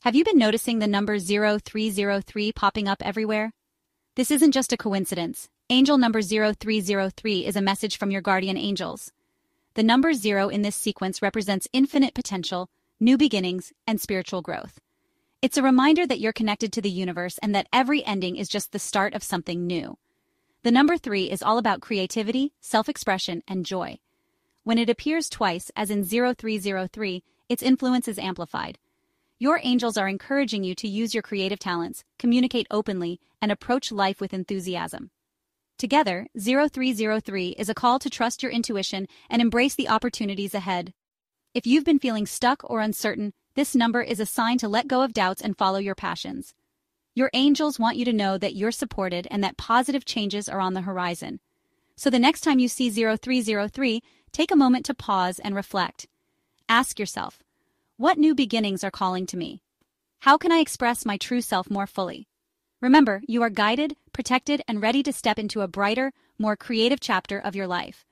Have you been noticing the number 0303 popping up everywhere? This isn't just a coincidence. Angel number 0303 is a message from your guardian angels. The number 0 in this sequence represents infinite potential, new beginnings, and spiritual growth. It's a reminder that you're connected to the universe and that every ending is just the start of something new. The number 3 is all about creativity, self-expression, and joy. When it appears twice, as in 0303, its influence is amplified. Your angels are encouraging you to use your creative talents, communicate openly, and approach life with enthusiasm. Together, 0303 is a call to trust your intuition and embrace the opportunities ahead. If you've been feeling stuck or uncertain, this number is a sign to let go of doubts and follow your passions. Your angels want you to know that you're supported and that positive changes are on the horizon. So the next time you see 0303, take a moment to pause and reflect. Ask yourself, what new beginnings are calling to me? How can I express my true self more fully? Remember, you are guided, protected, and ready to step into a brighter, more creative chapter of your life.